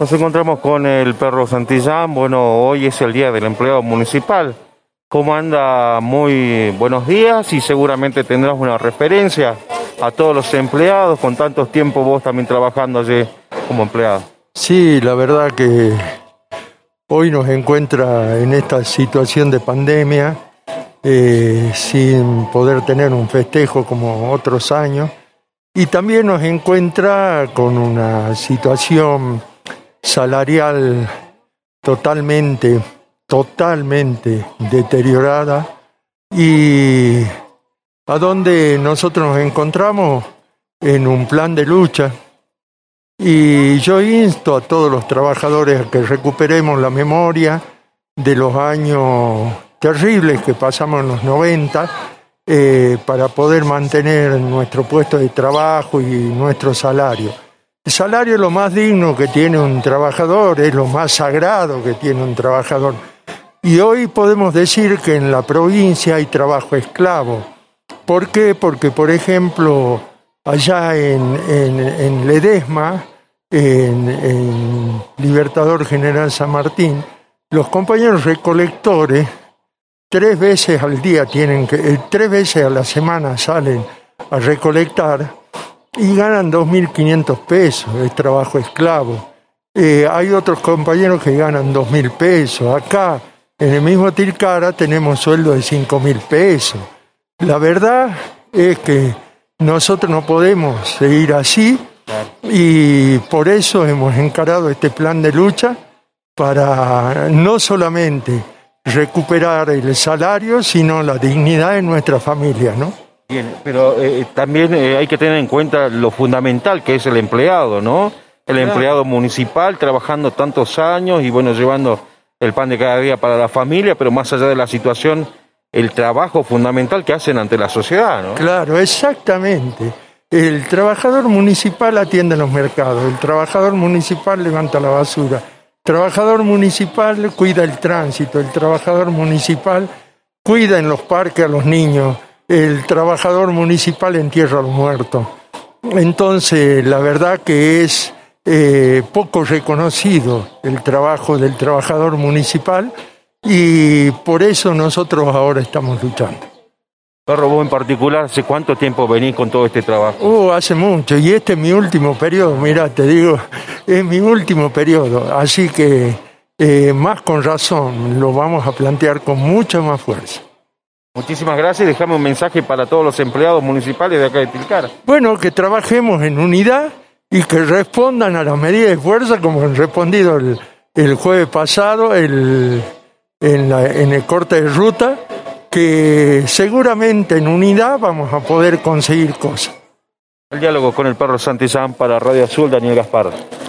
Nos encontramos con el perro Santillán. Bueno, hoy es el día del empleado municipal. ¿Cómo anda? Muy buenos días y seguramente tendrás una referencia a todos los empleados, con tanto tiempo vos también trabajando allí como empleado. Sí, la verdad que hoy nos encuentra en esta situación de pandemia, sin poder tener un festejo como otros años, y también nos encuentra con una situación salarial totalmente deteriorada, y a donde nosotros nos encontramos en un plan de lucha. Y yo insto a todos los trabajadores a que recuperemos la memoria de los años terribles que pasamos en los 90, para poder mantener nuestro puesto de trabajo y nuestro salario. El salario es lo más digno que tiene un trabajador, es lo más sagrado que tiene un trabajador. Y hoy podemos decir que en la provincia hay trabajo esclavo. ¿Por qué? Porque, por ejemplo, allá en Ledesma, en Libertador General San Martín, los compañeros recolectores 3 veces al día 3 veces a la semana salen a recolectar y ganan 2.500 pesos, es trabajo esclavo. Hay otros compañeros que ganan 2.000 pesos. Acá, en el mismo Tilcara, tenemos sueldo de 5.000 pesos. La verdad es que nosotros no podemos seguir así, y por eso hemos encarado este plan de lucha para no solamente recuperar el salario, sino la dignidad de nuestra familia, ¿no? Bien, pero también hay que tener en cuenta lo fundamental que es el empleado, ¿no? El empleado municipal trabajando tantos años y bueno, llevando el pan de cada día para la familia, pero más allá de la situación, el trabajo fundamental que hacen ante la sociedad, ¿no? Claro, exactamente. El trabajador municipal atiende los mercados, el trabajador municipal levanta la basura, el trabajador municipal cuida el tránsito, el trabajador municipal cuida en los parques a los niños, el trabajador municipal entierra a los muertos. Entonces, la verdad que es poco reconocido el trabajo del trabajador municipal, y por eso nosotros ahora estamos luchando. Perro, vos en particular, ¿hace cuánto tiempo venís con todo este trabajo? Hace mucho, y este es mi último periodo, mirá, te digo, es mi último periodo, así que más con razón lo vamos a plantear con mucha más fuerza. Muchísimas gracias, dejame un mensaje para todos los empleados municipales de acá de Tilcara. Bueno, que trabajemos en unidad y que respondan a las medidas de fuerza como han respondido el jueves pasado en el corte de ruta, que seguramente en unidad vamos a poder conseguir cosas. El diálogo con el perro Santillán para Radio Azul, Daniel Gaspar.